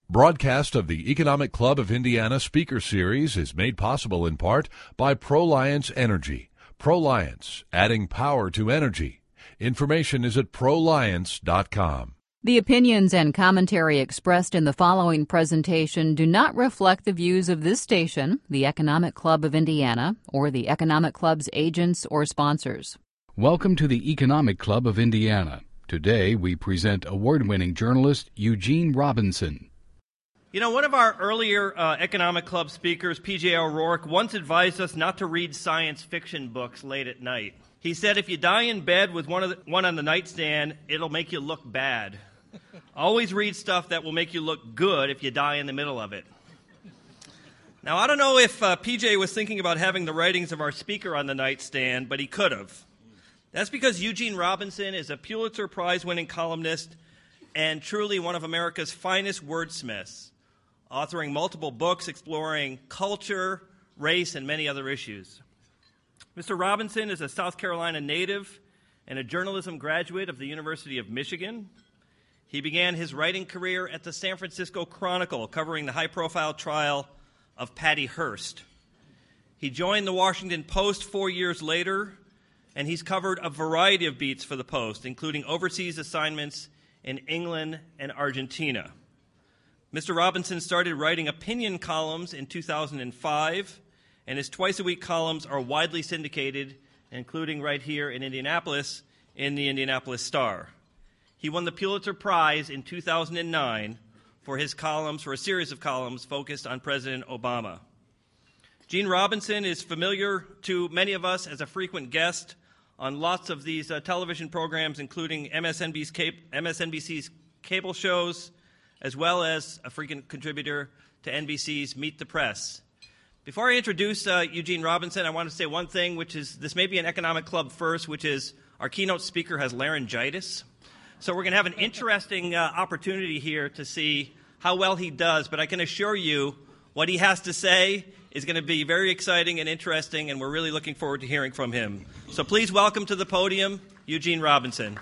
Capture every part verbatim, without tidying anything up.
Broadcast of the Economic Club of Indiana Speaker Series is made possible in part by Proliance Energy. Proliance, adding power to energy. Information is at proliance dot com. The opinions and commentary expressed in the following presentation do not reflect the views of this station, the Economic Club of Indiana, or the Economic Club's agents or sponsors. Welcome to the Economic Club of Indiana. Today we present award-winning journalist Eugene Robinson. You know, one of our earlier uh, Economic Club speakers, P J O'Rourke, once advised us not to read science fiction books late at night. He said, if you die in bed with one, of the, one on the nightstand, it'll make you look bad. Always read stuff that will make you look good if you die in the middle of it. Now, I don't know if uh, P J was thinking about having the writings of our speaker on the nightstand, but he could have. That's because Eugene Robinson is a Pulitzer Prize-winning columnist and truly one of America's finest wordsmiths, authoring multiple books exploring culture, race, and many other issues. Mister Robinson is a South Carolina native and a journalism graduate of the University of Michigan. He began his writing career at the San Francisco Chronicle, covering the high-profile trial of Patty Hearst. He joined the Washington Post four years later, and he's covered a variety of beats for the Post, including overseas assignments in England and Argentina. Mister Robinson started writing opinion columns in two thousand five, and his twice-a-week columns are widely syndicated, including right here in Indianapolis in the Indianapolis Star. He won the Pulitzer Prize in two thousand nine for his columns, for a series of columns focused on President Obama. Gene Robinson is familiar to many of us as a frequent guest on lots of these uh, television programs, including M S N B C's, cap- M S N B C's cable shows, as well as a frequent contributor to N B C's Meet the Press. Before I introduce uh, Eugene Robinson, I want to say one thing, which is this may be an Economic Club first, which is our keynote speaker has laryngitis. So we're going to have an interesting uh, opportunity here to see how well he does, but I can assure you what he has to say is going to be very exciting and interesting, and we're really looking forward to hearing from him. So please welcome to the podium, Eugene Robinson.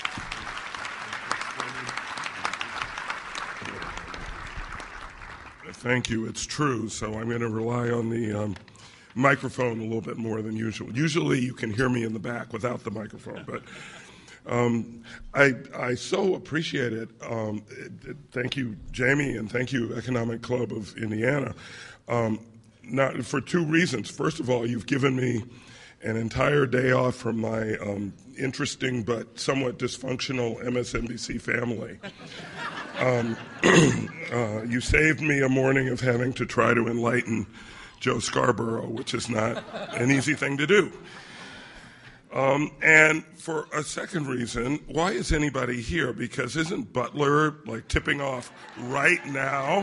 Thank you. It's true. So I'm going to rely on the um, microphone a little bit more than usual. Usually you can hear me in the back without the microphone, but um, I, I so appreciate it. Um, it, it. Thank you, Jamie, and thank you, Economic Club of Indiana. Um, not, for two reasons. First of all, you've given me an entire day off from my um, interesting but somewhat dysfunctional M S N B C family. Um, uh, you saved me a morning of having to try to enlighten Joe Scarborough, which is not an easy thing to do. Um, and for a second reason, why is anybody here? Because isn't Butler like tipping off right now?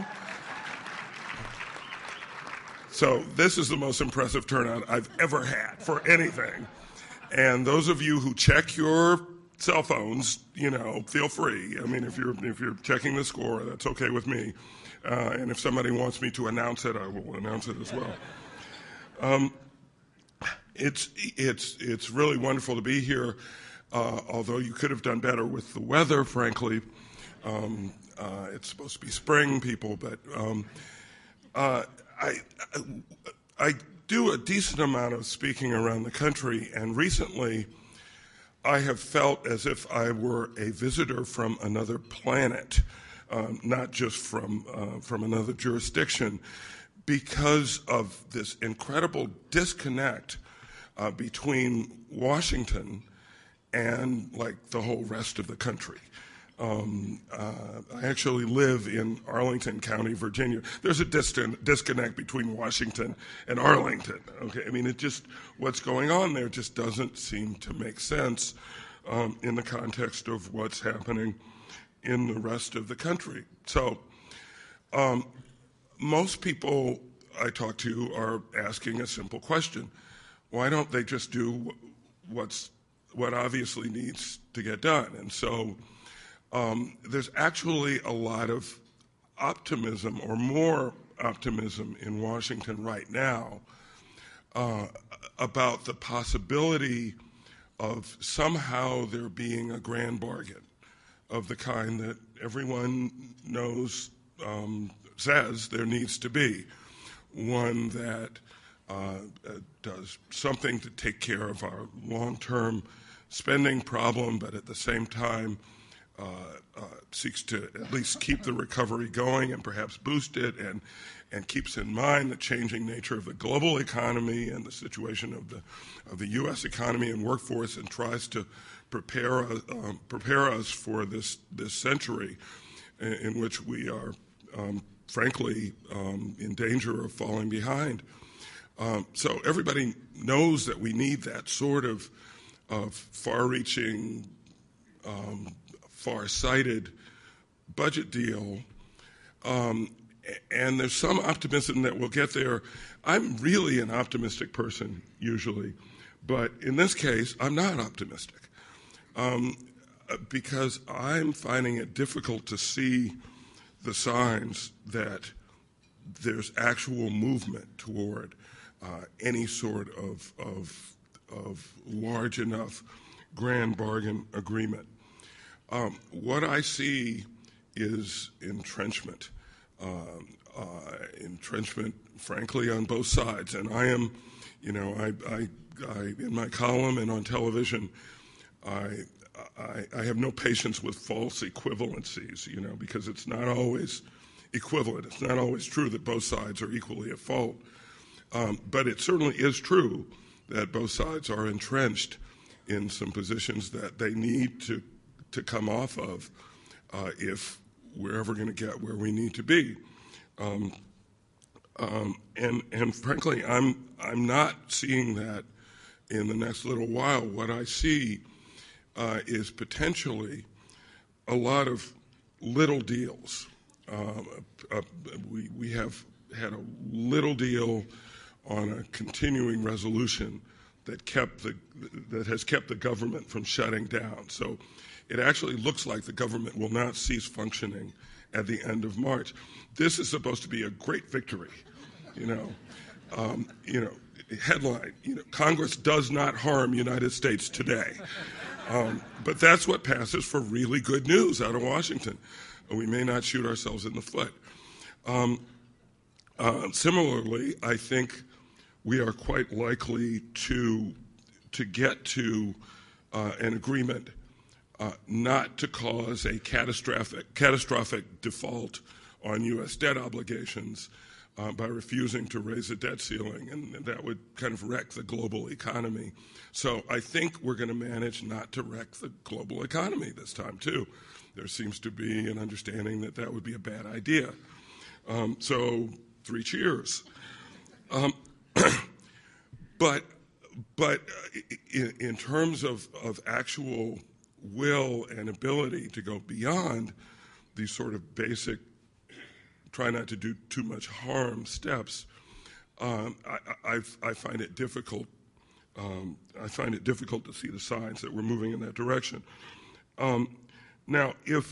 So this is the most impressive turnout I've ever had for anything. And those of you who check your cell phones, you know, feel free. I mean, if you're if you're checking the score, that's okay with me. Uh, and if somebody wants me to announce it, I will announce it as well. Um, it's it's it's really wonderful to be here. Uh, although you could have done better with the weather, frankly. Um, uh, it's supposed to be spring, people, but um, uh, I, I I do a decent amount of speaking around the country, and recently I have felt as if I were a visitor from another planet, um, not just from uh, from another jurisdiction, because of this incredible disconnect uh, between Washington and like the whole rest of the country. Um, uh, I actually live in Arlington County, Virginia. There's a distant disconnect between Washington and Arlington. Okay, I mean, it just what's going on there just doesn't seem to make sense um, in the context of what's happening in the rest of the country. So, um, most people I talk to are asking a simple question: why don't they just do what's what obviously needs to get done? And so. Um, there's actually a lot of optimism, or more optimism, in Washington right now uh, about the possibility of somehow there being a grand bargain of the kind that everyone knows um, says there needs to be. One that uh, uh, does something to take care of our long-term spending problem, but at the same time uh, uh, seeks to at least keep the recovery going and perhaps boost it, and and keeps in mind the changing nature of the global economy and the situation of the of the U S economy and workforce, and tries to prepare uh, um, prepare us for this this century in, in which we are, um, frankly, um, in danger of falling behind. Um, so everybody knows that we need that sort of of far-reaching, um, far-sighted budget deal. Um, and there's some optimism that we'll get there. I'm really an optimistic person, usually. But in this case, I'm not optimistic. Um, because I'm finding it difficult to see the signs that there's actual movement toward uh, any sort of, of of large enough grand bargain agreement. Um, what I see is entrenchment, um, uh, entrenchment, frankly, on both sides. And I am, you know, I, I, I in my column and on television, I, I, I have no patience with false equivalencies, you know, because it's not always equivalent. It's not always true that both sides are equally at fault. Um, but it certainly is true that both sides are entrenched in some positions that they need to to come off of uh, if we're ever going to get where we need to be. Um, um, and and frankly, I'm I'm not seeing that in the next little while. What I see uh, is potentially a lot of little deals. Um, uh, we we have had a little deal on a continuing resolution that kept the that has kept the government from shutting down. So it actually looks like the government will not cease functioning at the end of March. This is supposed to be a great victory, you know. Um, you know, headline: you know, Congress does not harm United States today. Um, but that's what passes for really good news out of Washington. We may not shoot ourselves in the foot. Um, uh, similarly, I think we are quite likely to to get to uh, an agreement uh, not to cause a catastrophic catastrophic default on U S debt obligations uh, by refusing to raise the debt ceiling, and that would kind of wreck the global economy. So I think we're going to manage not to wreck the global economy this time too. There seems to be an understanding that that would be a bad idea. Um, so three cheers. Um, But, but in, in terms of, of actual will and ability to go beyond these sort of basic, try not to do too much harm steps, um, I, I, I find it difficult. Um, I find it difficult to see the signs that we're moving in that direction. Um, now, if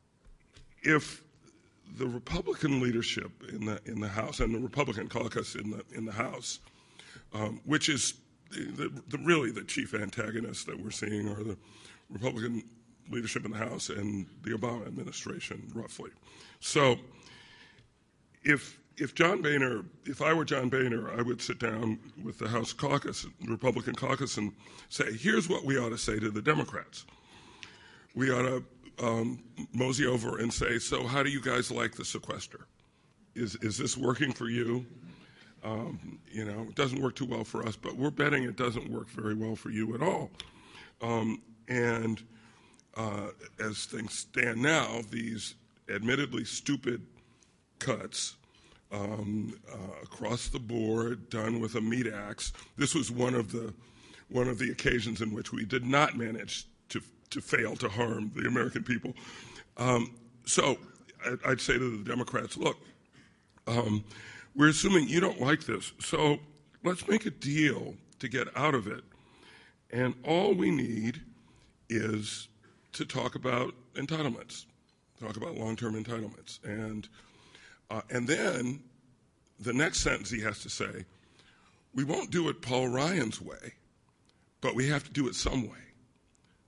if the Republican leadership in the in the House and the Republican caucus in the in the House, Um, which is the, the, really the chief antagonists that we're seeing are the Republican leadership in the House and the Obama administration, roughly. So if if John Boehner, if I were John Boehner, I would sit down with the House caucus, Republican caucus, and say, here's what we ought to say to the Democrats. We ought to um, mosey over and say, so how do you guys like the sequester? Is is this working for you? Um, you know, it doesn't work too well for us, but we're betting it doesn't work very well for you at all. Um, and uh, as things stand now, these admittedly stupid cuts um, uh, across the board, done with a meat axe. This was one of the one of the occasions in which we did not manage to to fail to harm the American people. Um, so I'd say to the Democrats, look. Um, We're assuming you don't like this, so let's make a deal to get out of it. And all we need is to talk about entitlements, talk about long-term entitlements. And, uh, and then the next sentence he has to say, we won't do it Paul Ryan's way, but we have to do it some way.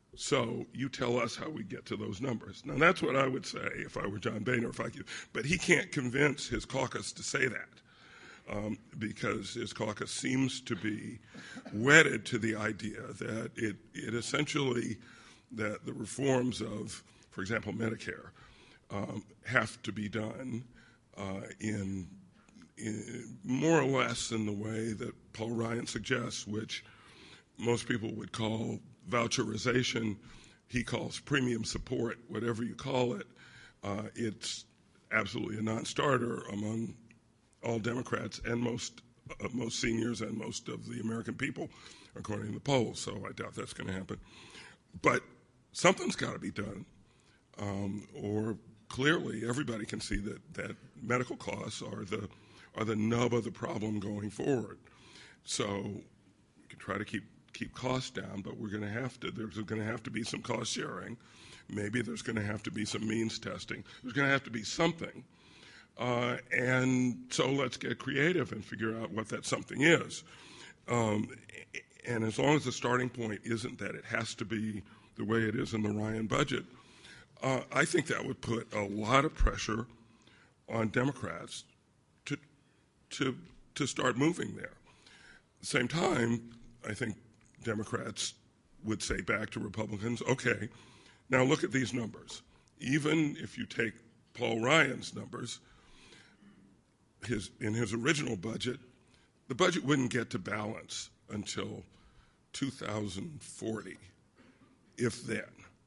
So you tell us how we get to those numbers. Now, that's what I would say if I were John Boehner, if I could. But he can't convince his caucus to say that um, because his caucus seems to be wedded to the idea that it, it essentially, that the reforms of, for example, Medicare, um, have to be done uh, in, in more or less in the way that Paul Ryan suggests, which most people would call voucherization. He calls premium support, whatever you call it. Uh, it's absolutely a non-starter among all Democrats and most uh, most seniors and most of the American people, according to the polls. So I doubt that's going to happen. But something's got to be done, um, or clearly everybody can see that, that medical costs are the are the nub of the problem going forward. So we can try to keep keep costs down, but we're going to have to, there's going to have to be some cost sharing. Maybe there's going to have to be some means testing. There's going to have to be something. Uh, and so let's get creative and figure out what that something is. Um, and as long as the starting point isn't that it has to be the way it is in the Ryan budget, uh, I think that would put a lot of pressure on Democrats to, to, to start moving there. At the same time, I think Democrats would say back to Republicans, okay, now look at these numbers. Even if you take Paul Ryan's numbers, his, in his original budget, the budget wouldn't get to balance until two thousand forty, if then.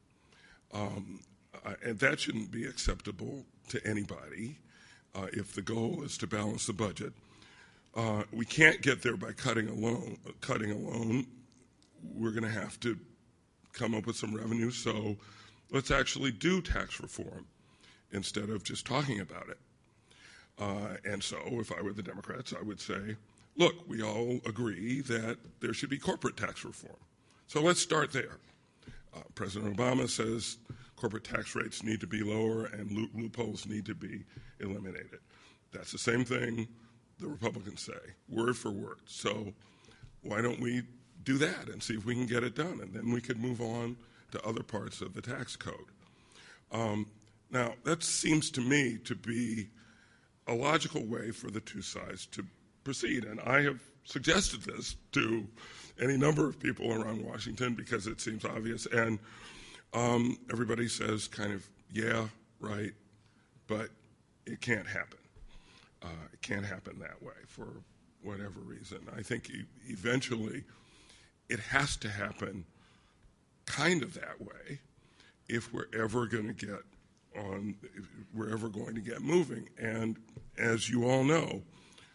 Um, uh, and that shouldn't be acceptable to anybody uh, if the goal is to balance the budget. Uh, we can't get there by cutting alone. Uh, cutting alone. We're going to have to come up with some revenue, so let's actually do tax reform instead of just talking about it. Uh, and so if I were the Democrats, I would say, look, we all agree that there should be corporate tax reform. So let's start there. Uh, President Obama says corporate tax rates need to be lower and lo- loopholes need to be eliminated. That's the same thing the Republicans say, word for word. So why don't we do that and see if we can get it done, and then we could move on to other parts of the tax code. Um, now, that seems to me to be a logical way for the two sides to proceed, and I have suggested this to any number of people around Washington because it seems obvious, and um, everybody says kind of, yeah, right, but it can't happen. Uh, it can't happen that way for whatever reason. I think e- eventually it has to happen kind of that way if we're ever going to get on, if we're ever going to get moving. And as you all know,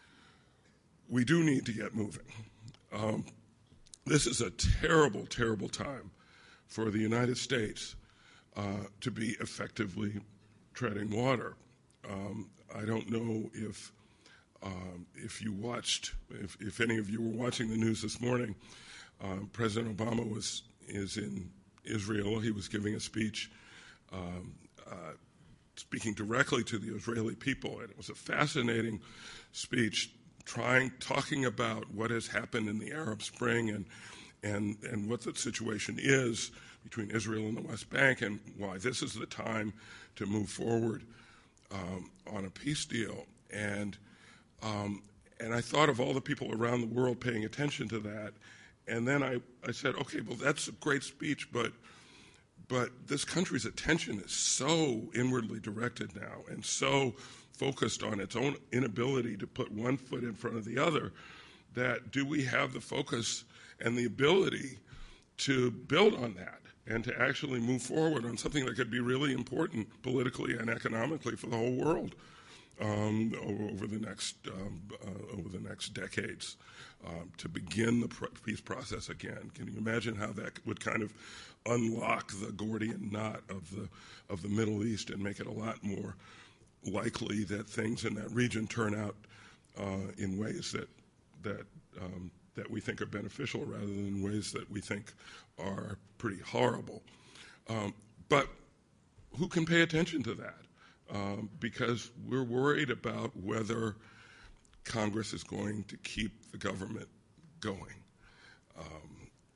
we do need to get moving. Um, this is a terrible, terrible time for the United States uh, to be effectively treading water. Um, I don't know if um, if you watched, if, if any of you were watching the news this morning. Um, President Obama was is in Israel. He was giving a speech, um, uh, speaking directly to the Israeli people, and it was a fascinating speech, trying talking about what has happened in the Arab Spring and and and what the situation is between Israel and the West Bank, and why this is the time to move forward um, on a peace deal. And um, and I thought of all the people around the world paying attention to that. And then I, I said, okay, well, that's a great speech, but but this country's attention is so inwardly directed now and so focused on its own inability to put one foot in front of the other that do we have the focus and the ability to build on that and to actually move forward on something that could be really important politically and economically for the whole world um, over the next um, uh, over the next decades. Um, to begin the peace process again. Can you imagine how that would kind of unlock the Gordian knot of the of the Middle East and make it a lot more likely that things in that region turn out uh, in ways that that um, that we think are beneficial rather than ways that we think are pretty horrible. Um, but who can pay attention to that? Um, because we're worried about whether Congress is going to keep the government going. Um,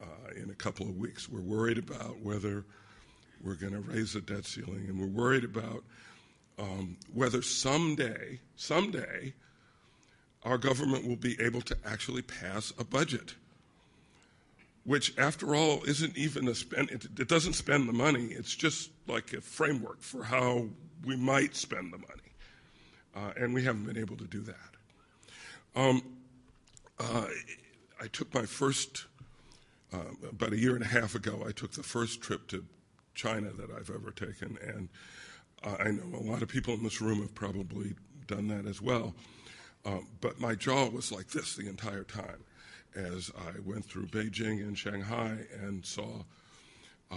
uh, in a couple of weeks. We're worried about whether we're going to raise the debt ceiling, and we're worried about um, whether someday, someday, our government will be able to actually pass a budget, which, after all, isn't even a spend. It, it doesn't spend the money. It's just like a framework for how we might spend the money, uh, and we haven't been able to do that. Um, uh, I took my first, uh, about a year and a half ago, I took the first trip to China that I've ever taken, and uh, I know a lot of people in this room have probably done that as well. Uh, but my jaw was like this the entire time as I went through Beijing and Shanghai and saw uh,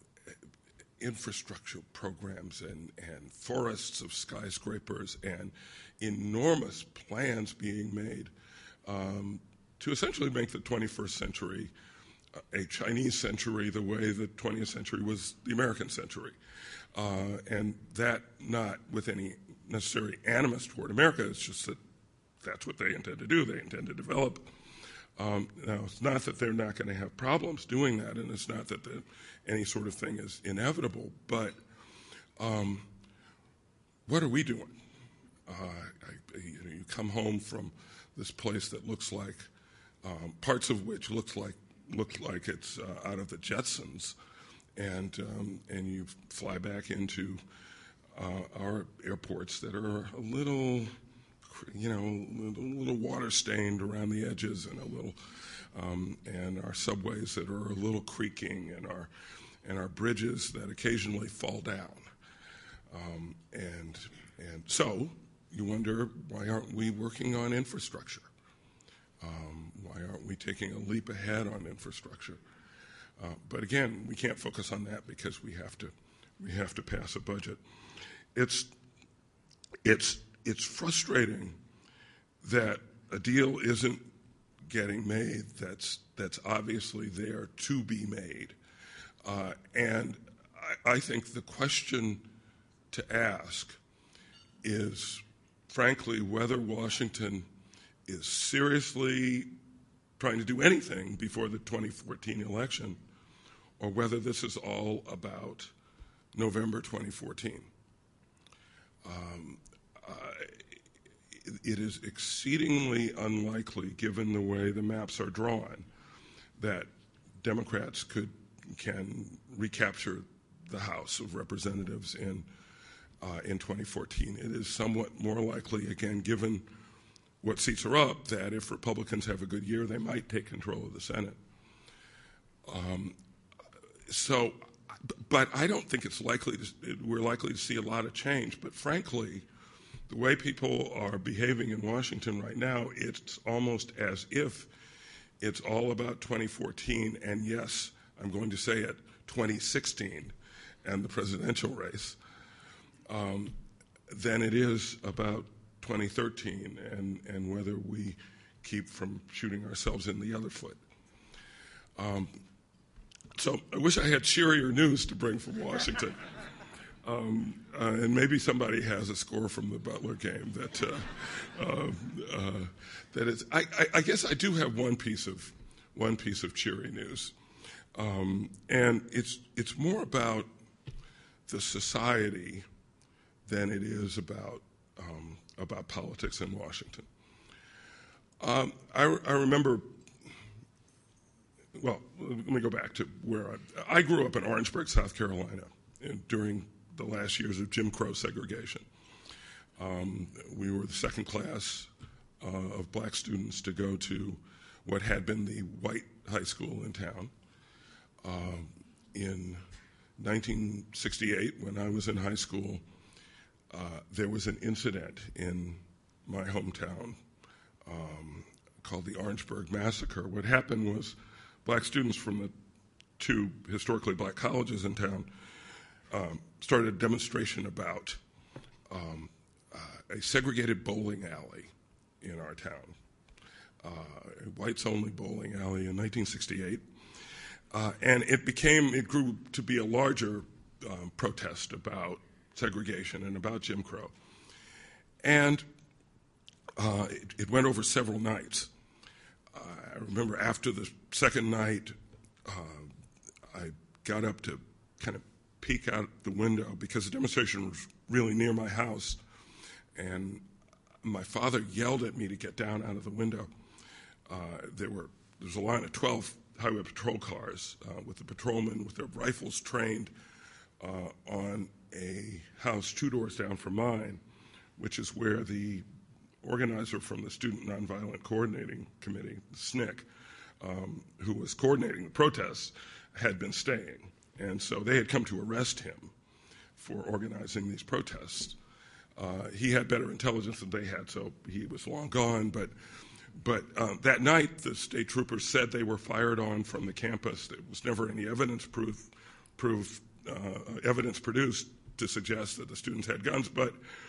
infrastructure programs and, and forests of skyscrapers and enormous plans being made um, to essentially make the twenty-first century a Chinese century the way the twentieth century was the American century. Uh, and that not with any necessary animus toward America, it's just that that's what they intend to do. They intend to develop. Um, now, it's not that they're not going to have problems doing that, and it's not that the, any sort of thing is inevitable, but um, what are we doing? Uh, I, you know, you come home from this place that looks like, um, parts of which looks like look like it's uh, out of the Jetsons, and um, and you fly back into uh, our airports that are a little, you know, a little water stained around the edges, and a little, um, and our subways that are a little creaking, and our and our bridges that occasionally fall down, um, and and so you wonder, why aren't we working on infrastructure? Um, why aren't we taking a leap ahead on infrastructure? Uh, but again, we can't focus on that because we have to we have to pass a budget. It's it's it's frustrating that a deal isn't getting made that's that's obviously there to be made. Uh, and I, I think the question to ask is, frankly, whether Washington is seriously trying to do anything before the twenty fourteen election, or whether this is all about November twenty fourteen. Um, uh, it is exceedingly unlikely, given the way the maps are drawn, that Democrats could can recapture the House of Representatives in uh, in twenty fourteen. It is somewhat more likely, again, given what seats are up, that if Republicans have a good year, they might take control of the Senate. Um, so, but I don't think it's likely to, we're likely to see a lot of change. But frankly, the way people are behaving in Washington right now, it's almost as if it's all about twenty fourteen, and yes, I'm going to say it, twenty sixteen, and the presidential race, um, than it is about twenty thirteen and, and whether we keep from shooting ourselves in the other foot. Um, so I wish I had cheerier news to bring from Washington. Um, uh, and maybe somebody has a score from the Butler game that uh, uh, uh, that is. I, I, I guess I do have one piece of one piece of cheery news, um, and it's it's more about the society than it is about um, about politics in Washington. Um, I, I remember. Well, let me go back to where I, I grew up in Orangeburg, South Carolina, and during the last years of Jim Crow segregation. Um, we were the second class uh, of black students to go to what had been the white high school in town. Um, in nineteen sixty-eight, when I was in high school, uh, there was an incident in my hometown um, called the Orangeburg Massacre. What happened was black students from the two historically black colleges in town um, started a demonstration about um, uh, a segregated bowling alley in our town, uh, a whites-only bowling alley in nineteen sixty-eight. Uh, and it became, it grew to be a larger um, protest about segregation and about Jim Crow. And uh, it, it went over several nights. Uh, I remember after the second night, uh, I got up to kind of peek out the window because the demonstration was really near my house, and my father yelled at me to get down out of the window. Uh, there were there was a line of twelve highway patrol cars uh, with the patrolmen with their rifles trained uh, on a house two doors down from mine, which is where the organizer from the Student Nonviolent Coordinating Committee, the S N C C, um, who was coordinating the protests, had been staying. And so they had come to arrest him for organizing these protests. Uh, he had better intelligence than they had, so he was long gone. But but uh, that night, the state troopers said they were fired on from the campus. There was never any evidence proof, proof uh, evidence produced to suggest that the students had guns, but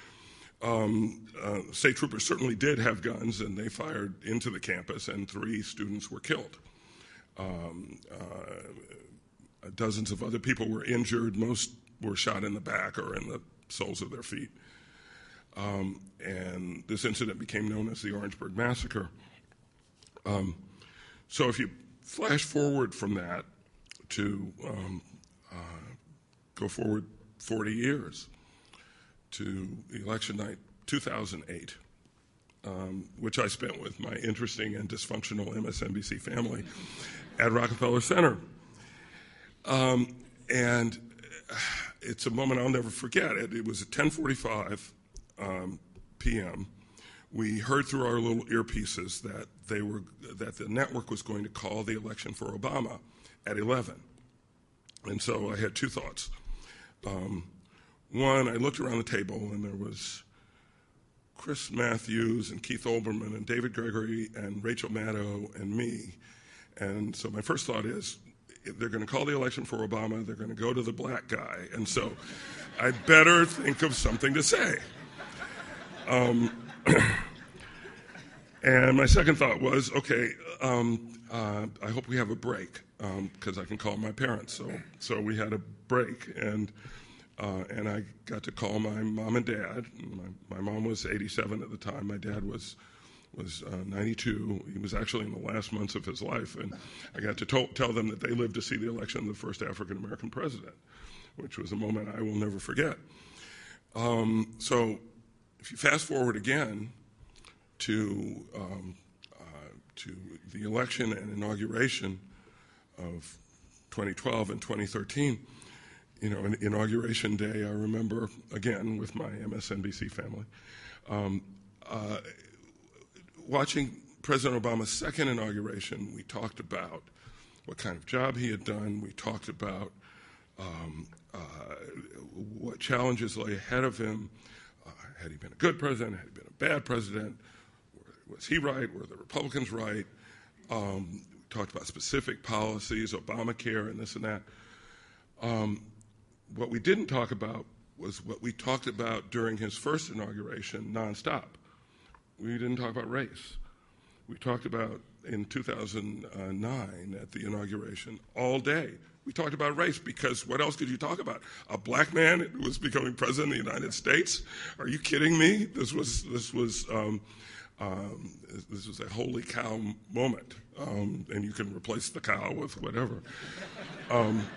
um, uh, state troopers certainly did have guns, and they fired into the campus, and three students were killed. Um, uh, dozens of other people were injured. Most were shot in the back or in the soles of their feet. Um, and this incident became known as the Orangeburg Massacre. Um, so if you flash forward from that to um, uh, go forward forty years to the election night two thousand eight, um, which I spent with my interesting and dysfunctional M S N B C family at Rockefeller Center. Um, and it's a moment I'll never forget. It, it was at ten forty-five um, p m We heard through our little earpieces that they were that the network was going to call the election for Obama at eleven. And so I had two thoughts. Um, one, I looked around the table, and there was Chris Matthews and Keith Olbermann and David Gregory and Rachel Maddow and me. And so my first thought is, they're going to call the election for Obama, they're going to go to the black guy, and so I better think of something to say. Um, and my second thought was, okay, um, uh, I hope we have a break, because um, I can call my parents. So, so we had a break, and uh, and I got to call my mom and dad. My, my mom was eighty-seven at the time. My dad was was uh, ninety-two. He was actually in the last months of his life, and I got to to- tell them that they lived to see the election of the first African-American president, which was a moment I will never forget. Um, so if you fast forward again to um, uh, to the election and inauguration of twenty twelve and twenty thirteen, you know, an inauguration day, I remember, again, with my M S N B C family, um, uh, watching President Obama's second inauguration. We talked about what kind of job he had done. We talked about um, uh, what challenges lay ahead of him. Uh, had he been a good president? Had he been a bad president? Was he right? Were the Republicans right? Um, we talked about specific policies, Obamacare and this and that. Um, what we didn't talk about was what we talked about during his first inauguration nonstop. We didn't talk about race. We talked about, in two thousand nine at the inauguration, all day, we talked about race, because what else could you talk about? A black man who was becoming president of the United States? Are you kidding me? This was this was um, um, this was a holy cow moment, um, and you can replace the cow with whatever. Um,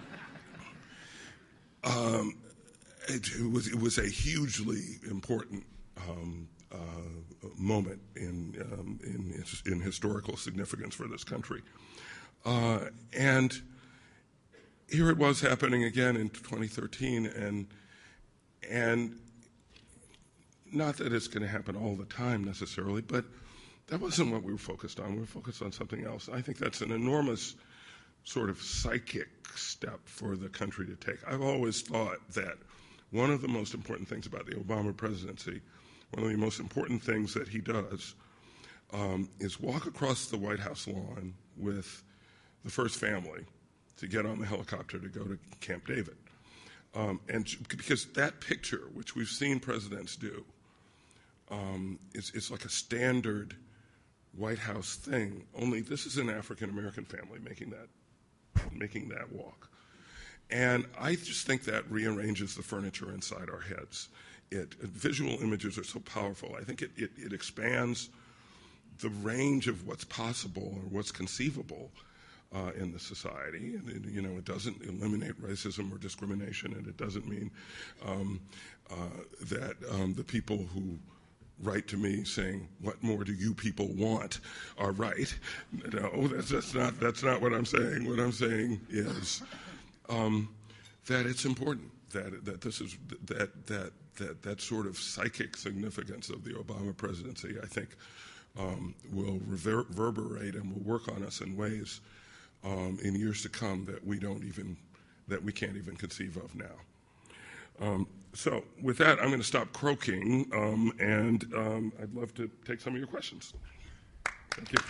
um, it, it was it was a hugely important Um, Uh, moment in, um, in in historical significance for this country. Uh, and here it was happening again in twenty thirteen, and and not that it's going to happen all the time necessarily, but that wasn't what we were focused on. We were focused on something else. I think that's an enormous sort of psychic step for the country to take. I've always thought that one of the most important things about the Obama presidency, one of the most important things that he does, um, is walk across the White House lawn with the first family to get on the helicopter to go to Camp David. Um, and because that picture, which we've seen presidents do, um, is, is like a standard White House thing, only this is an African-American family making that, making that walk. And I just think that rearranges the furniture inside our heads. It, visual images are so powerful. I think it, it, it expands the range of what's possible or what's conceivable uh, in the society. And it, you know, it doesn't eliminate racism or discrimination, and it doesn't mean um, uh, that um, the people who write to me saying, "What more do you people want?" are right. No, that's, that's not that's not what I'm saying. What I'm saying is um, that it's important that that this is that that that that sort of psychic significance of the Obama presidency, I think, um, will rever- reverberate and will work on us in ways um, in years to come that we don't even that we can't even conceive of now. Um, so with that, I'm going to stop croaking, um, and um, I'd love to take some of your questions. Thank you.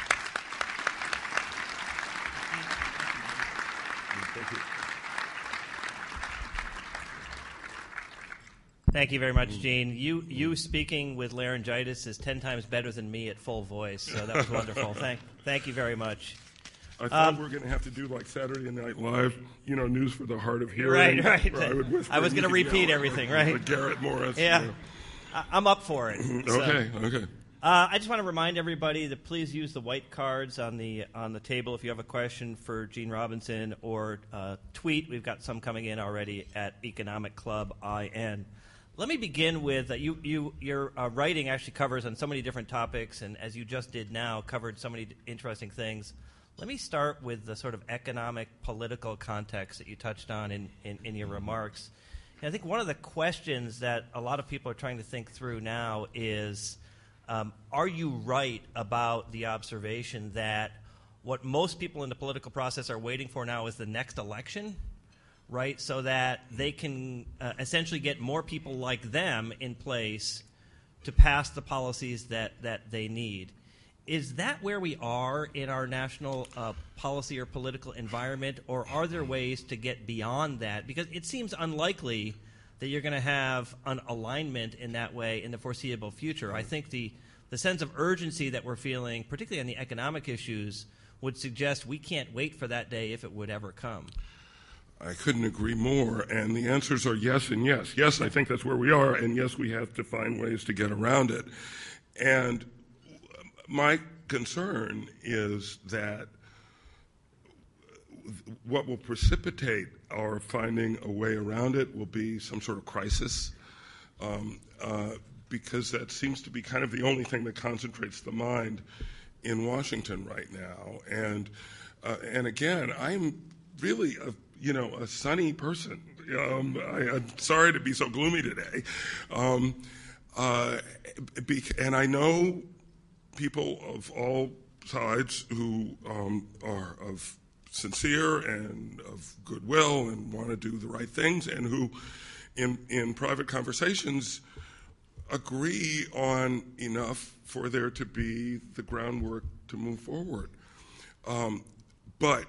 Thank you. Thank you very much, Gene. You you speaking with laryngitis is ten times better than me at full voice, so that was wonderful. Thank thank you very much. I thought Um, we were going to have to do like Saturday Night Live, you know, news for the hard of hearing. Right, right. I, would whisper I was and going to you could repeat yell, everything, or, right? Or Garrett Morris. Yeah, You know. I- I'm up for it. So, Okay, okay. Uh, I just want to remind everybody to please use the white cards on the on the table if you have a question for Gene Robinson, or uh, tweet. We've got some coming in already at Economic Club I N. Let me begin with uh, you. You your uh, writing actually covers on so many different topics, and as you just did now, covered so many d- interesting things. Let me start with the sort of economic, political context that you touched on in, in, in your remarks. And I think one of the questions that a lot of people are trying to think through now is, um, are you right about the observation that what most people in the political process are waiting for now is the next election, right? So that they can uh, essentially get more people like them in place to pass the policies that, that they need. Is that where we are in our national uh, policy or political environment, or are there ways to get beyond that? Because it seems unlikely that you're going to have an alignment in that way in the foreseeable future. I think the, the sense of urgency that we're feeling, particularly on the economic issues, would suggest we can't wait for that day if it would ever come. I couldn't agree more, and the answers are yes and yes. Yes, I think that's where we are, and yes, we have to find ways to get around it. And my concern is that what will precipitate our finding a way around it will be some sort of crisis, um, uh, because that seems to be kind of the only thing that concentrates the mind in Washington right now. And uh, and again, I'm really a you know a sunny person. Um, I, I'm sorry to be so gloomy today, um, uh, be, and I know people of all sides who um, are of sincere and of goodwill and want to do the right things, and who in in private conversations agree on enough for there to be the groundwork to move forward. Um, but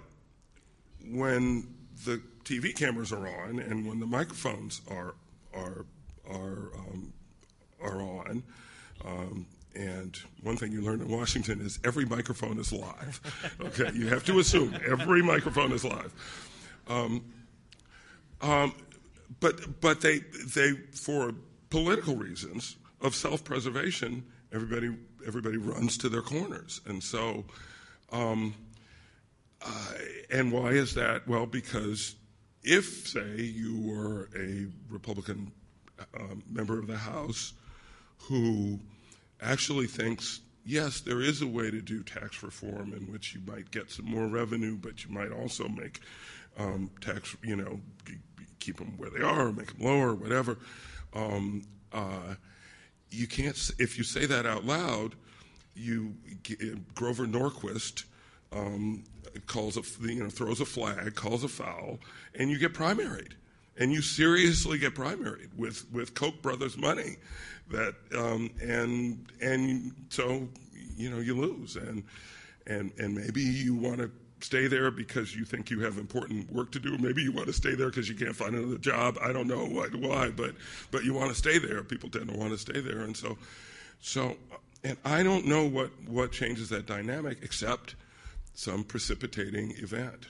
when the T V cameras are on and when the microphones are are are um, are on, um, and one thing you learn in Washington is every microphone is live. Okay, you have to assume every microphone is live. Um, um, but but they they for political reasons of self-preservation, everybody everybody runs to their corners, and so. Um, uh, and why is that? Well, because if, say, you were a Republican uh, member of the House who actually thinks, yes, there is a way to do tax reform in which you might get some more revenue, but you might also make um, tax, you know, keep them where they are, or make them lower, or whatever. Um, uh, you can't, if you say that out loud, you Grover Norquist um, calls a, you know, throws a flag, calls a foul, and you get primaried. And you seriously get primaried with, with Koch brothers money, that um, and and so you know you lose, and and and maybe you want to stay there because you think you have important work to do. Maybe you want to stay there because you can't find another job. I don't know why, why but but you want to stay there. People tend to want to stay there, and so so and I don't know what what changes that dynamic except some precipitating event.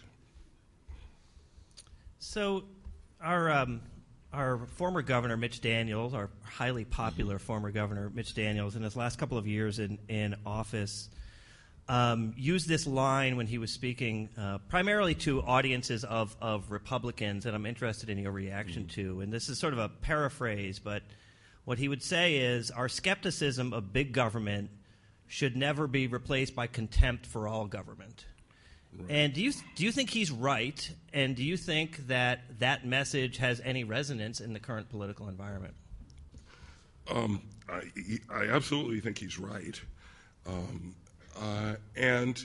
So. Our um, our former governor, Mitch Daniels, our highly popular former governor, Mitch Daniels, in his last couple of years in, in office, um, used this line when he was speaking uh, primarily to audiences of, of Republicans, and I'm interested in your reaction mm-hmm. to. And this is sort of a paraphrase, but what he would say is our skepticism of big government should never be replaced by contempt for all government. Right. And do you do you think he's right? And do you think that that message has any resonance in the current political environment? Um, I, I absolutely think he's right. Um, uh, and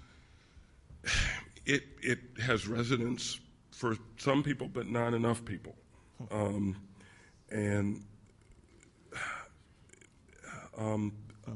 it it has resonance for some people, but not enough people. Um, and um,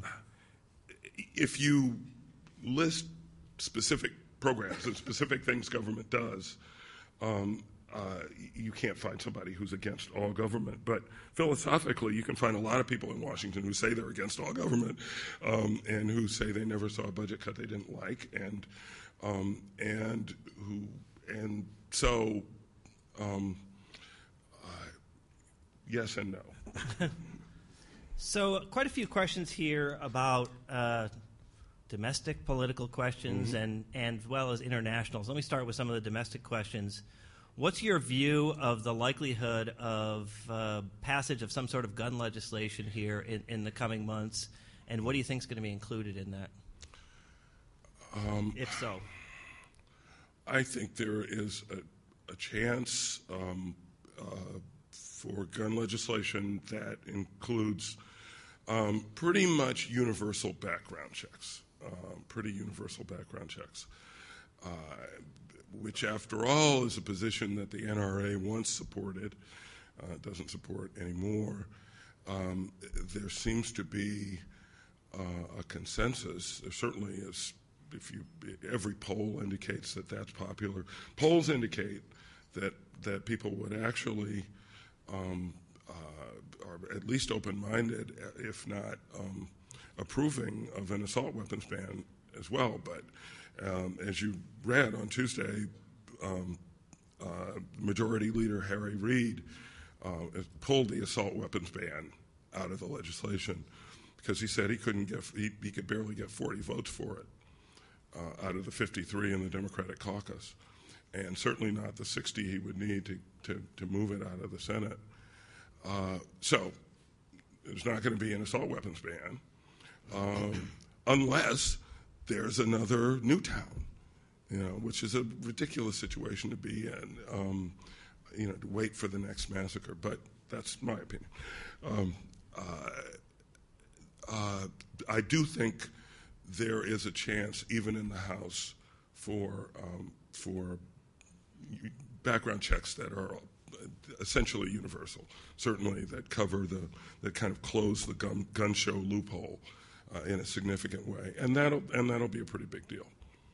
if you list specific programs and specific things government does, um, uh, you can't find somebody who's against all government. But philosophically, you can find a lot of people in Washington who say they're against all government um, and who say they never saw a budget cut they didn't like, and um, and who and so um, uh, yes and no. So quite a few questions here about uh, domestic political questions mm-hmm. and, and as well as internationals. Let me start with some of the domestic questions. What's your view of the likelihood of uh, passage of some sort of gun legislation here in, in the coming months, and what do you think is going to be included in that, um, if so? I think there is a, a chance um, uh, for gun legislation that includes um, pretty much universal background checks, uh, pretty universal background checks. Uh, which, after all, is a position that the N R A once supported, uh, doesn't support anymore. Um, there seems to be uh, a consensus. There certainly is. If you, every poll indicates that that's popular. Polls indicate that that people would actually um, uh, are at least open-minded, if not um, approving of an assault weapons ban as well. But Um, as you read on Tuesday, um, uh, Majority Leader Harry Reid uh, pulled the assault weapons ban out of the legislation because he said he couldn't get he, he could barely get forty votes for it uh, out of the fifty-three in the Democratic caucus, and certainly not the sixty he would need to to, to move it out of the Senate. Uh, so there's not going to be an assault weapons ban um, unless there's another Newtown, you know, which is a ridiculous situation to be in, um, you know, to wait for the next massacre. But that's my opinion. Um, uh, uh, I do think there is a chance, even in the House, for um, for background checks that are essentially universal, certainly that cover the, that kind of close the gun, gun show loophole Uh, in a significant way, and that'll and that'll be a pretty big deal.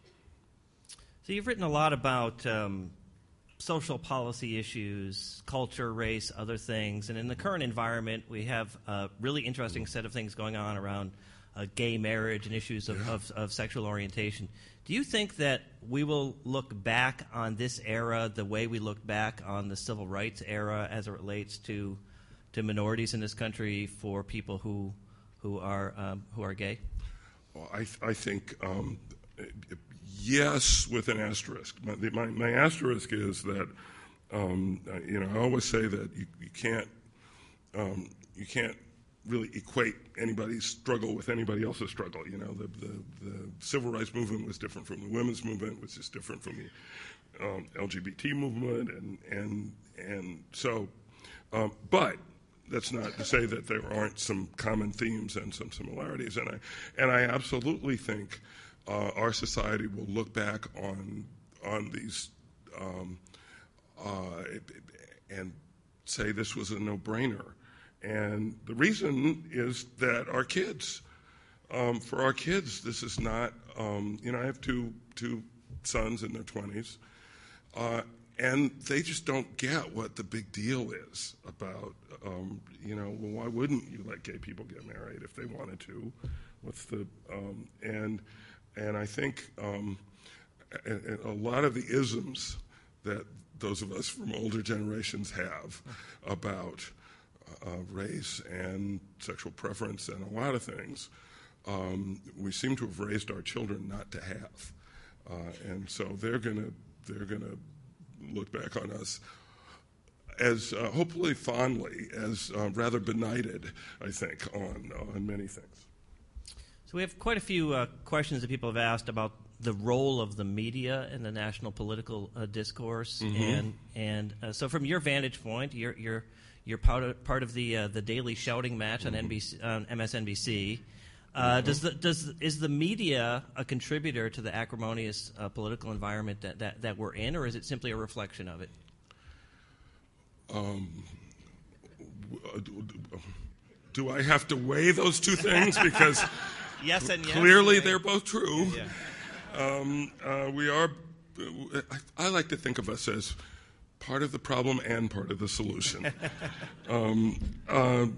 So you've written a lot about um, social policy issues, culture, race, other things, and in the current environment, we have a really interesting set of things going on around uh, gay marriage and issues of, yeah. of, of sexual orientation. Do you think that we will look back on this era the way we look back on the civil rights era as it relates to to minorities in this country for people who who are um, who are gay? Well, I, th- I think um, yes, with an asterisk. My, the, my, my asterisk is that um, you know I always say that you, you can't um, you can't really equate anybody's struggle with anybody else's struggle. You know, the, the the civil rights movement was different from the women's movement, which is different from the um, L G B T movement, and and and so, um, but. That's not to say that there aren't some common themes and some similarities, and I and I absolutely think uh, our society will look back on on these um, uh, and say this was a no-brainer. And the reason is that our kids, um, for our kids, this is not. Um, you know, I have two two sons in their twenties. Uh, And they just don't get what the big deal is about, um, you know, well, why wouldn't you let gay people get married if they wanted to? What's the, um, and and I think um, a, a lot of the isms that those of us from older generations have about uh, race and sexual preference and a lot of things um, we seem to have raised our children not to have, uh, and so they're gonna they're gonna look back on us as uh, hopefully fondly as uh, rather benighted, I think, on uh, on many things. So we have quite a few uh, questions that people have asked about the role of the media in the national political uh, discourse, mm-hmm. and and uh, so from your vantage point, you're you're you're part of, part of the uh, the daily shouting match mm-hmm. on N B C, on M S N B C. Uh, mm-hmm. Does the does is the media a contributor to the acrimonious uh, political environment that, that that we're in, or is it simply a reflection of it? Um, do I have to weigh those two things? Because yes and yes, clearly right? They're both true. Yeah. Um, uh, we are. I, I like to think of us as part of the problem and part of the solution. um, uh,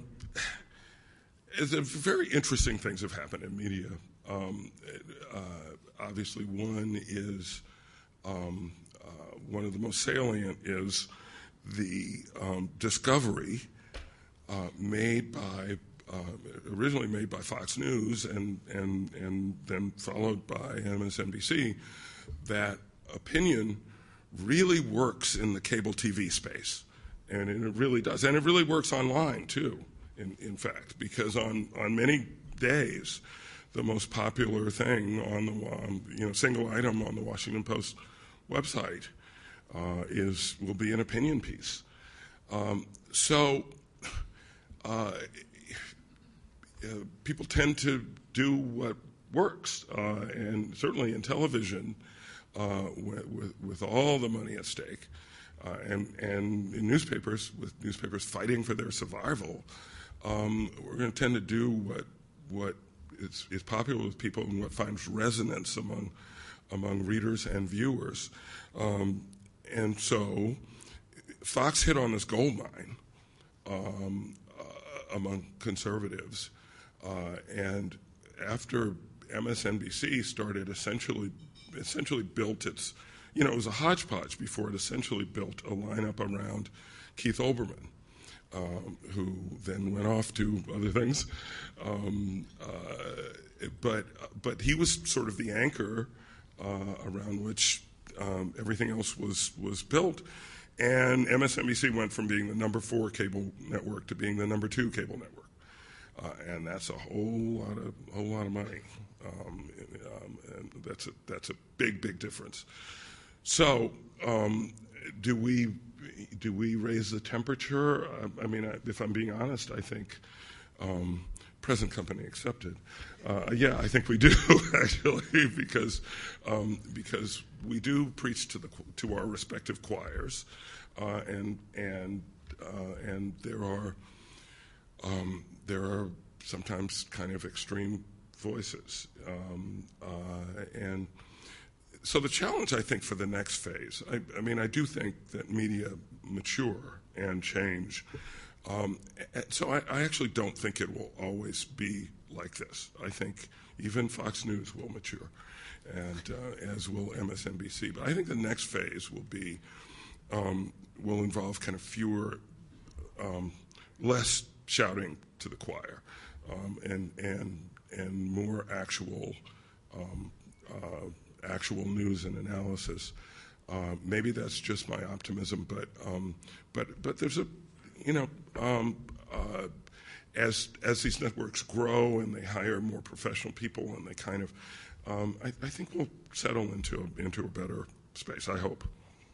It's a very interesting things have happened in media. Um, uh, obviously, one is um, uh, one of the most salient is the um, discovery uh, made by uh, originally made by Fox News and and and then followed by M S N B C that opinion really works in the cable T V space, and it really does, and it really works online too. In, in fact, because on, on many days, the most popular thing on the um, you know single item on the Washington Post website uh, is will be an opinion piece. Um, so uh, uh, people tend to do what works, uh, and certainly in television, uh, with, with, with all the money at stake, uh, and and in newspapers with newspapers fighting for their survival. Um, we're going to tend to do what what is, is popular with people and what finds resonance among among readers and viewers. Um, and so Fox hit on this gold mine um, uh, among conservatives. Uh, and after M S N B C started essentially essentially built its, you know, it was a hodgepodge before it essentially built a lineup around Keith Olbermann. Um, who then went off to other things, um, uh, but but he was sort of the anchor uh, around which um, everything else was was built, and M S N B C went from being the number four cable network to being the number two cable network, uh, and that's a whole lot of whole lot of money, um, um, and that's a that's a big big difference. So um, do we? Do we raise the temperature? I, I mean, I, if I'm being honest, I think, um, present company accepted. Uh, yeah, I think we do actually, because um, because we do preach to the to our respective choirs, uh, and and uh, and there are um, there are sometimes kind of extreme voices, um, uh, and. So the challenge, I think, for the next phase, I, I mean, I do think that media mature and change. Um, so I, I actually don't think it will always be like this. I think even Fox News will mature, and uh, as will M S N B C. But I think the next phase will be, um, will involve kind of fewer, um, less shouting to the choir, um, and, and, and more actual um, uh, actual news and analysis. Uh, maybe that's just my optimism, but um, but but there's a, you know, um, uh, as as these networks grow and they hire more professional people and they kind of, um, I, I think we'll settle into a, into a better space. I hope.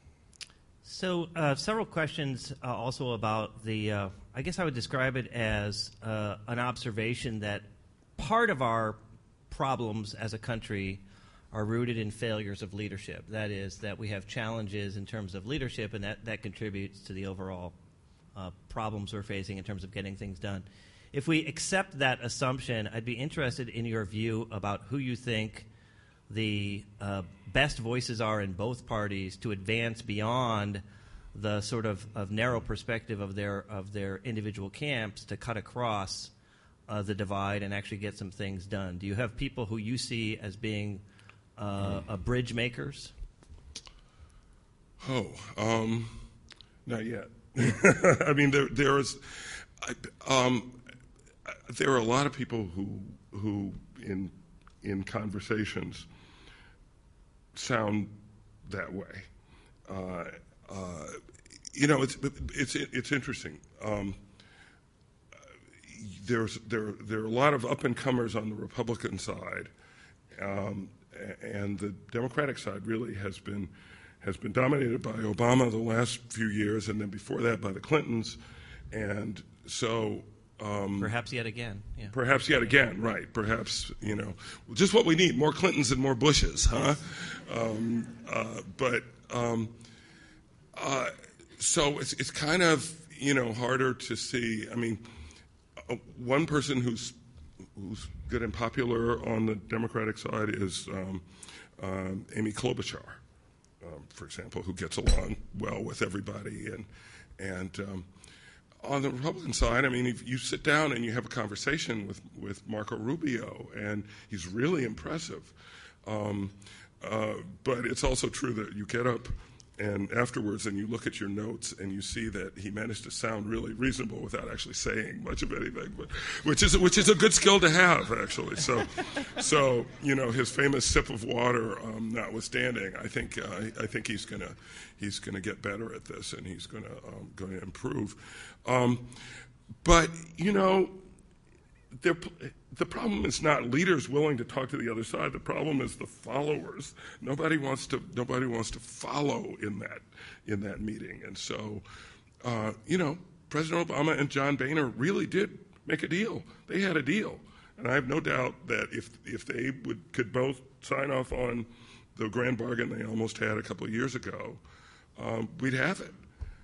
So uh, several questions uh, also about the. Uh, I guess I would describe it as uh, an observation that part of our problems as a country are rooted in failures of leadership. That is, that we have challenges in terms of leadership, and that, that contributes to the overall uh, problems we're facing in terms of getting things done. If we accept that assumption, I'd be interested in your view about who you think the uh, best voices are in both parties to advance beyond the sort of, of narrow perspective of their of their individual camps to cut across uh, the divide and actually get some things done. Do you have people who you see as being Uh, uh, bridge makers? Oh, um, not yet. I mean, there there is, I, um, there are a lot of people who who in in conversations sound that way. Uh, uh, you know, it's it's it's interesting. Um, there's there there are a lot of up and comers on the Republican side, um, and the Democratic side really has been has been dominated by Obama the last few years, and then before that by the Clintons, and so. Um, perhaps yet again. Yeah. Perhaps yet again, right. Perhaps, you know, just what we need, more Clintons and more Bushes, huh? Um, uh, but, um, uh, so it's, it's kind of, you know, harder to see. I mean, uh, one person who's who's good and popular on the Democratic side is um, um, Amy Klobuchar, um, for example, who gets along well with everybody. And, and um, on the Republican side, I mean, if you sit down and you have a conversation with, with Marco Rubio, and he's really impressive. Um, uh, but it's also true that you get up and afterwards and you look at your notes and you see that he managed to sound really reasonable without actually saying much of anything, but, which is which is a good skill to have, actually. So, so you know, his famous sip of water um, notwithstanding, I think uh, I think he's gonna he's gonna get better at this, and he's gonna um, going to improve. Um, but you know, there. The problem is not leaders willing to talk to the other side. The problem is the followers. Nobody wants to. Nobody wants to follow in that in that meeting. And so, uh, you know, President Obama and John Boehner really did make a deal. They had a deal, and I have no doubt that if if they would could both sign off on the grand bargain they almost had a couple of years ago, um, we'd have it.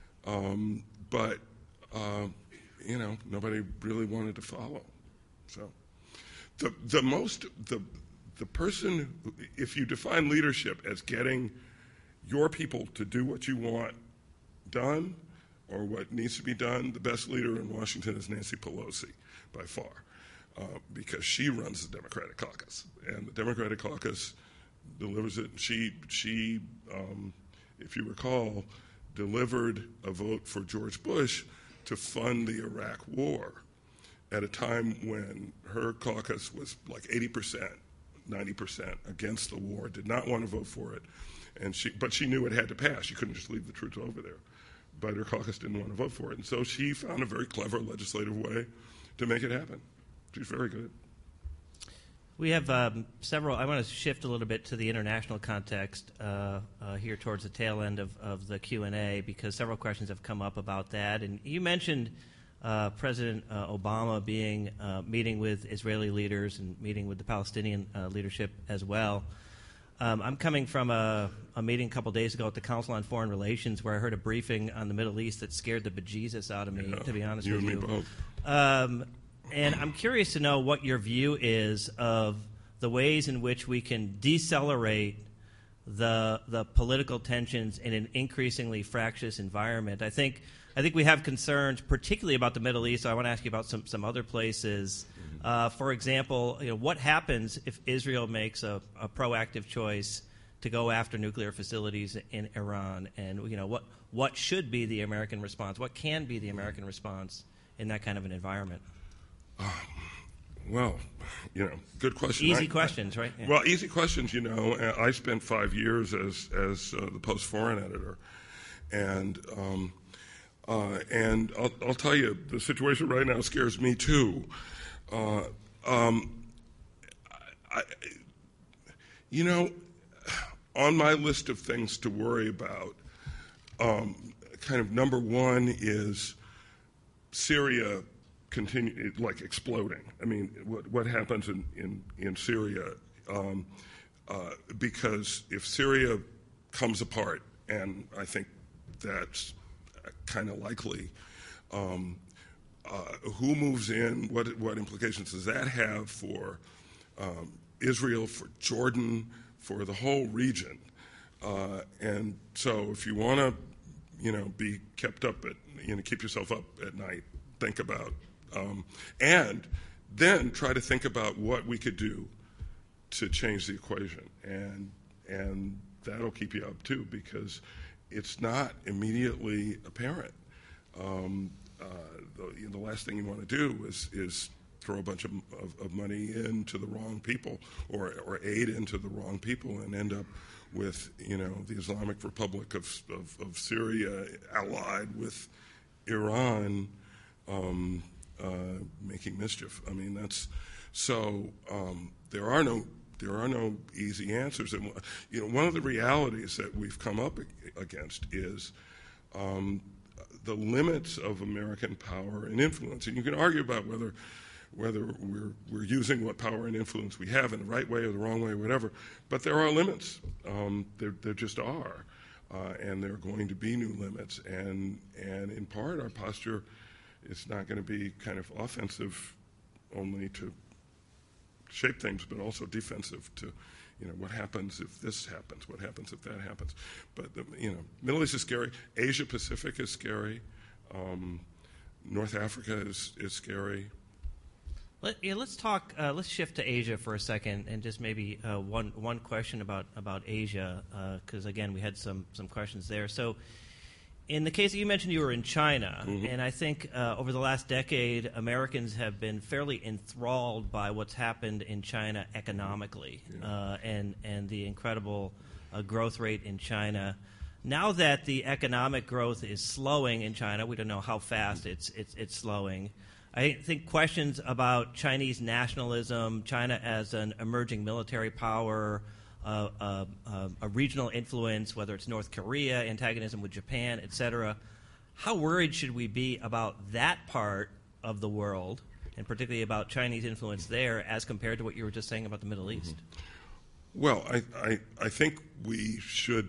Um, but uh, you know, nobody really wanted to follow. So. The, the most, the, the person, who, if you define leadership as getting your people to do what you want done or what needs to be done, the best leader in Washington is Nancy Pelosi, by far, uh, because she runs the Democratic caucus, and the Democratic caucus delivers it. She, she um, if you recall, delivered a vote for George Bush to fund the Iraq War at a time when her caucus was like eighty percent, ninety percent against the war, did not want to vote for it, and she, but she knew it had to pass. You couldn't just leave the troops over there. But her caucus didn't want to vote for it, and so she found a very clever legislative way to make it happen. She's very good. We have um, several. I want to shift a little bit to the international context uh, uh, here towards the tail end of, of the Q and A, because several questions have come up about that. And you mentioned Uh, President uh, Obama being uh, meeting with Israeli leaders and meeting with the Palestinian uh, leadership as well. Um, I'm coming from a, a meeting a couple days ago at the Council on Foreign Relations where I heard a briefing on the Middle East that scared the bejesus out of me, yeah, to be honest you with and you. Me both. Um, and I'm curious to know what your view is of the ways in which we can decelerate the the political tensions in an increasingly fractious environment. I think I think we have concerns, particularly about the Middle East. So I want to ask you about some, some other places. Uh, for example, you know, what happens if Israel makes a, a proactive choice to go after nuclear facilities in Iran? And you know, what what should be the American response? What can be the American response in that kind of an environment? Uh, well, you know, good question. Easy I, questions, right? Yeah. Well, easy questions. You know, I spent five years as as uh, the Post foreign editor, and. Um, Uh, and I'll, I'll tell you, the situation right now scares me too. Uh, um, I, you know, on my list of things to worry about, um, kind of number one is Syria continue like exploding. I mean, what what happens in in, in Syria? Um, uh, because if Syria comes apart, and I think that's kind of likely. Um, uh, who moves in? What what implications does that have for um, Israel, for Jordan, for the whole region? Uh, and so, if you want to, you know, be kept up at, you know, keep yourself up at night, think about, um, and then try to think about what we could do to change the equation, and and that'll keep you up too, because it's not immediately apparent. Um, uh, the, you know, the last thing you want to do is, is throw a bunch of, of, of money into the wrong people or, or aid into the wrong people and end up with, you know, the Islamic Republic of, of, of Syria allied with Iran um, uh, making mischief. I mean, that's so um, there are no there are no easy answers. And, you know, one of the realities that we've come up against is um, the limits of American power and influence. And you can argue about whether whether we're we're using what power and influence we have in the right way or the wrong way or whatever, but there are limits. Um, there, there just are, uh, and there are going to be new limits. And and in part, our posture is not going to be kind of offensive only to shape things, but also defensive to, you know, what happens if this happens, what happens if that happens. But, the, you know, Middle East is scary. Asia Pacific is scary. Um, North Africa is, is scary. Let, yeah, let's talk. Uh, let's shift to Asia for a second, and just maybe uh, one one question about about Asia, because uh, again, we had some some questions there. So, in the case that you mentioned, you were in China, mm-hmm. and I think uh, over the last decade, Americans have been fairly enthralled by what's happened in China economically, yeah. uh, and and the incredible uh, growth rate in China. Now that the economic growth is slowing in China, we don't know how fast it's it's it's slowing. I think questions about Chinese nationalism, China as an emerging military power, uh, uh, uh, a regional influence, whether it's North Korea, antagonism with Japan, et cetera. How worried should we be about that part of the world, and particularly about Chinese influence there, as compared to what you were just saying about the Middle East? Mm-hmm. Well, I, I, I think we should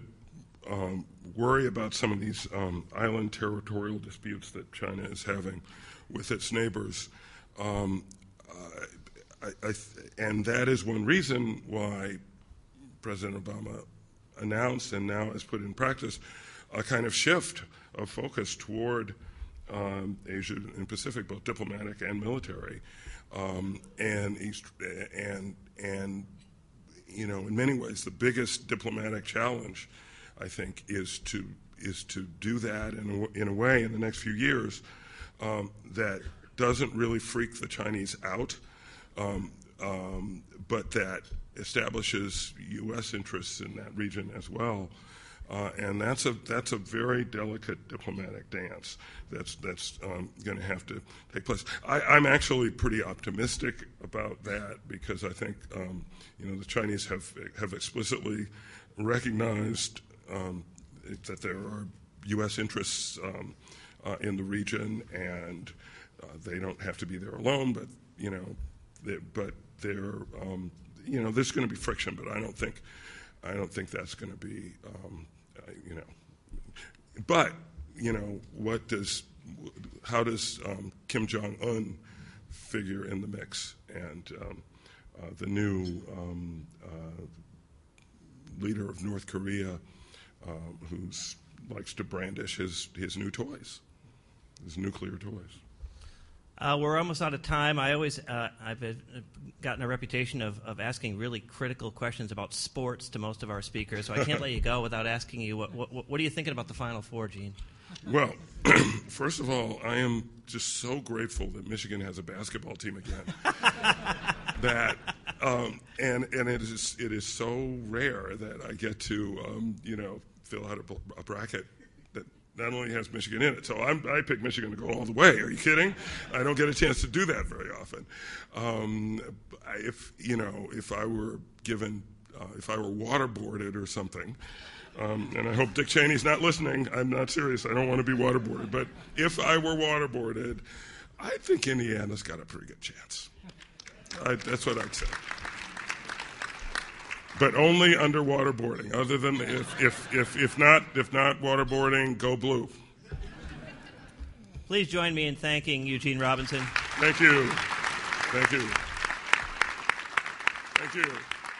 um, worry about some of these um, island territorial disputes that China is having with its neighbors, um, uh, I, I th- and that is one reason why President Obama announced and now has put in practice a kind of shift of focus toward um, Asia and Pacific, both diplomatic and military, um, and East, and and you know, in many ways, the biggest diplomatic challenge, I think, is to is to do that in a, in a way in the next few years. Um, that doesn't really freak the Chinese out, um, um, but that establishes U S interests in that region as well, uh, and that's a that's a very delicate diplomatic dance that's that's um, going to have to take place. I, I'm actually pretty optimistic about that because I think um, you know the Chinese have have explicitly recognized um, that there are U S interests. Um, Uh, in the region, and uh, they don't have to be there alone. But you know, they, but they're um, you know, there's going to be friction. But I don't think, I don't think that's going to be um, uh, you know. But you know, what does, how does um, Kim Jong-un figure in the mix, and um, uh, the new um, uh, leader of North Korea, um, who's likes to brandish his his new toys. His nuclear toys. Uh, we're almost out of time. I always, uh, I've uh, gotten a reputation of, of asking really critical questions about sports to most of our speakers, so I can't let you go without asking you, what, what, what are you thinking about the Final Four, Gene? Well, first of all, I am just so grateful that Michigan has a basketball team again. that, um, and and it is it is so rare that I get to, um, you know, fill out a, a bracket not only has Michigan in it. So I'm, I picked Michigan to go all the way. Are you kidding? I don't get a chance to do that very often. Um, if, you know, if I were given, uh, if I were waterboarded or something, um, and I hope Dick Cheney's not listening. I'm not serious. I don't want to be waterboarded. But if I were waterboarded, I think Indiana's got a pretty good chance. I, that's what I'd say. But only under waterboarding. Other than if, if, if, if not if not waterboarding, go blue. Please join me in thanking Eugene Robinson. Thank you. Thank you. Thank you.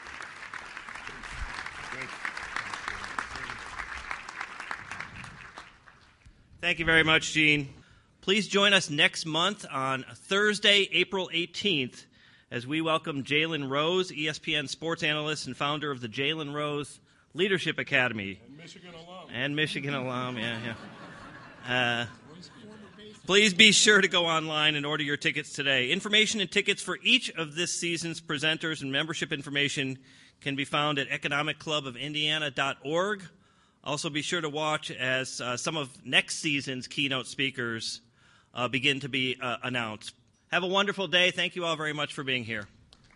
Thank you very much, Gene. Please join us next month on Thursday, April eighteenth, as we welcome Jalen Rose, E S P N sports analyst and founder of the Jalen Rose Leadership Academy. And Michigan alum. And Michigan alum, yeah, yeah. Uh, Please be sure to go online and order your tickets today. Information and tickets for each of this season's presenters and membership information can be found at economic club of indiana dot org. Also be sure to watch as uh, some of next season's keynote speakers uh, begin to be uh, announced. Have a wonderful day. Thank you all very much for being here.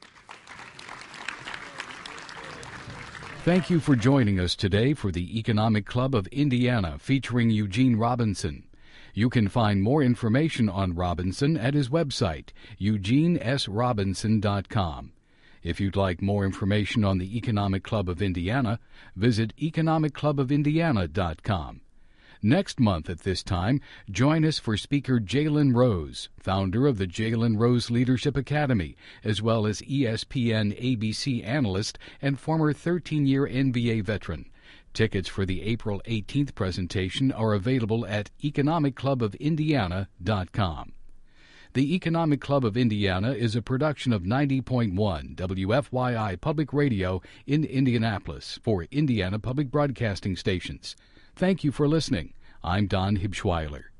Thank you for joining us today for the Economic Club of Indiana featuring Eugene Robinson. You can find more information on Robinson at his website, eugene s robinson dot com. If you'd like more information on the Economic Club of Indiana, visit economic club of indiana dot com. Next month at this time, join us for speaker Jalen Rose, founder of the Jalen Rose Leadership Academy, as well as E S P N A B C analyst and former thirteen-year N B A veteran. Tickets for the April eighteenth presentation are available at economic club of indiana dot com. The Economic Club of Indiana is a production of ninety point one W F Y I Public Radio in Indianapolis for Indiana Public Broadcasting Stations. Thank you for listening. I'm Don Hibschweiler.